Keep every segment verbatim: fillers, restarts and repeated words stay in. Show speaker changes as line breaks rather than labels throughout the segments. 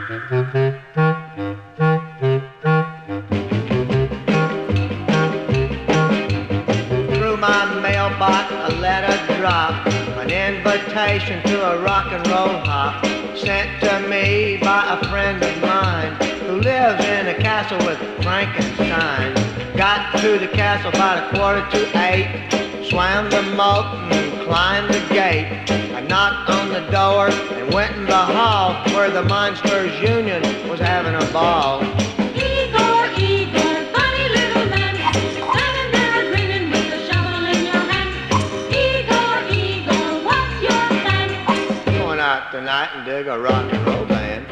Through my mailbox a letter dropped, an invitation to a rock and roll hop, sent to me by a friend of mine who lives in a castle with Frankenstein. Got to the castle about a quarter to eight, swam the moat and climbed the gate. I knocked on the door and went in the hall where the Monsters Union was having a ball.
Igor, Igor, funny little man, standing there grinning with a shovel in your hand. Igor, Igor, what's your plan?
Going out tonight and dig a rock and roll band.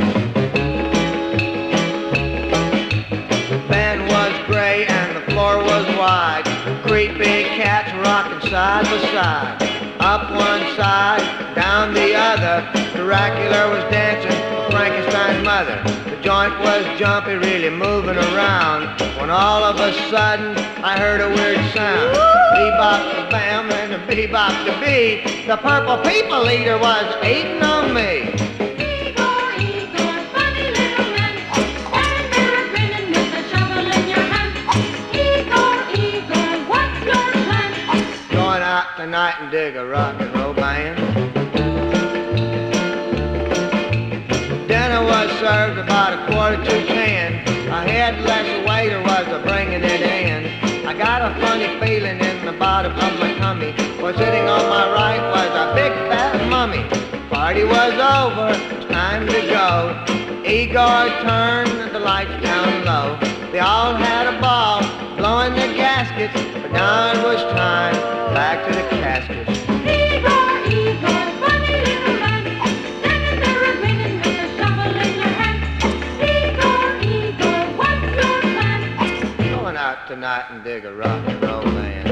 The band was gray and the floor was wide. Creepy cats rocking side by side. Up one side, down the other. Dracula was dancing with Frankenstein's mother. The joint was jumpy, really moving around. When all of a sudden, I heard a weird sound. Bebop the bam and the bebop the bee. The purple people eater was eating on me.
Igor, Igor, funny little man, standing there grinning with a shovel in your hand. Igor, Igor, what's your plan?
Going out tonight and dig a rock and roll band. Dinner was served about a quarter to ten. A headless waiter was a bringing it in. I got a funny feeling in the bottom of my tummy, for sitting on my right was a big fat mummy. Party was over, it's time to go. Igor turned the lights down low. They all had a ball, blowing their gaskets, but now it was time back to the caskets.
Igor, Igor, funny little man, standing there grinning with a shovel in your hand. Igor, Igor, what's your plan?
Going out tonight and dig a rock and roll band.